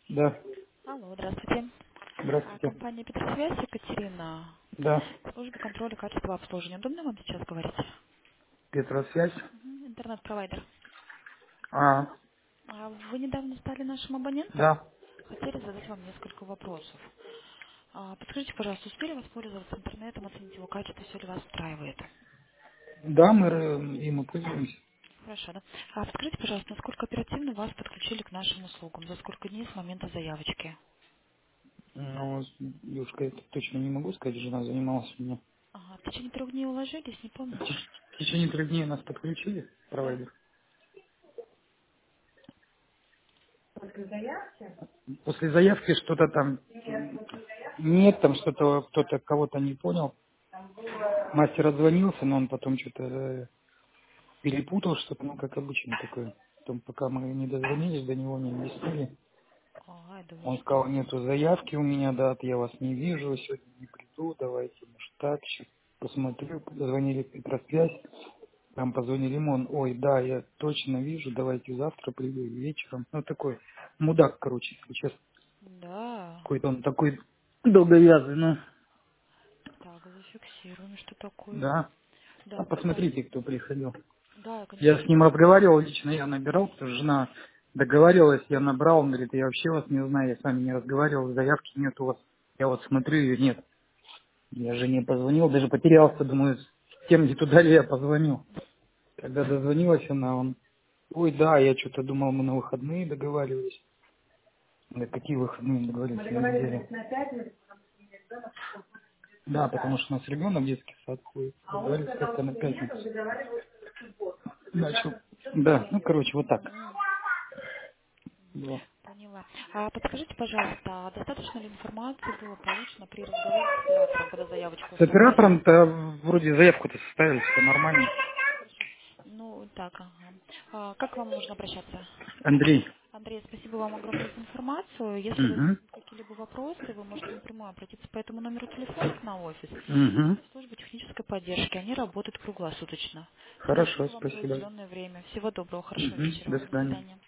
Да. Алло, здравствуйте. Здравствуйте. Компания Петросвязь, Екатерина. Да. Служба контроля качества обслуживания. Удобно вам сейчас говорить? Петросвязь. Интернет-провайдер. А, Вы недавно стали нашим абонентом? да. Хотели задать вам несколько вопросов. Подскажите, пожалуйста, успели воспользоваться интернетом, оценить его качество, все ли вас устраивает? Да, мы им и пользуемся. Хорошо, да? Подскажите, пожалуйста, насколько оперативно вас подключили к нашим услугам? За сколько дней с момента заявочки? Ну, девушка, это точно не могу сказать, жена занималась у меня. Ага, в течение 3 дней уложились, не В помните? в течение 3 дней нас подключили, Да. провайдер. После заявки что-то там нет, там что-то кто-то кого-то не понял. Мастер отзвонился, но он потом что-то перепутал, что-то, ну, как обычно такое. Потом, пока мы не дозвонились, до него не объяснили. Да вы Он что? сказал, нету заявки у меня, дат, я вас не вижу, сегодня не приду, давайте, может так, сейчас посмотрю. Позвонили в Петросвязь, там позвонили ему, он, ой, да, я точно вижу, давайте завтра приду вечером. Ну, такой мудак, короче, если честно. Да. Какой-то он такой долговязый, ну, Так, зафиксируем, что такое. да. А Да, кстати, посмотрите, кто приходил. да, я, Я конечно, с ним разговаривал лично, я набирал, потому что жена договаривалась, я набрал, он говорит, я вообще вас не знаю, я с вами не разговаривал, заявки нет у вас. Я вот смотрю, ее нет. Я жене позвонил, даже потерялся, думаю, с тем, где туда ли я позвонил. Когда дозвонилась она, он, ой, да, я что-то думал, мы на выходные договаривались. Да какие выходные договорились? Мы договорились на пятницу. Да, потому что у нас ребенок в детский сад ходит. Договорились как-то на пятницу. Начал. Да, ну, короче, вот так. М, Было. поняла. Подскажите, пожалуйста, достаточно ли информации было получено при разговоре с оператором, когда заявочку С оставляли? оператором-то вроде заявку-то составили, все нормально. Хорошо. Ну, так, ага. Как к вам можно обращаться? Андрей. Андрей, спасибо вам огромное за информацию. Если Угу. возникнут какие-либо вопросы, вы можете напрямую обратиться по этому номеру телефона к нам в офис Угу. или в службу технической поддержки. Они работают круглосуточно. Хорошо, Спасибо вам за спасибо. уделенное время. Всего доброго, хорошего Угу. вечера До вам. До свидания. свидания.